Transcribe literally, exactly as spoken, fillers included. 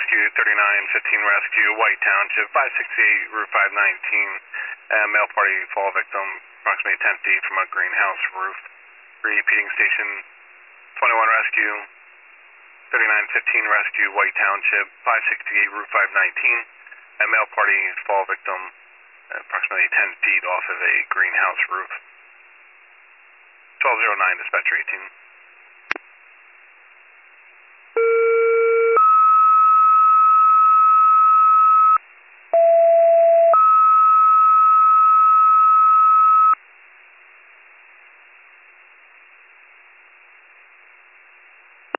Rescue, thirty-nine fifteen Rescue, White Township, five sixty-eight Route five nineteen. Uh, male party fall victim, approximately ten feet from a greenhouse roof. Repeating station, twenty-one Rescue, thirty-nine fifteen Rescue, White Township, five sixty-eight Route five nineteen. A male party fall victim, approximately ten feet off of a greenhouse roof. twelve oh nine, dispatcher eighteen.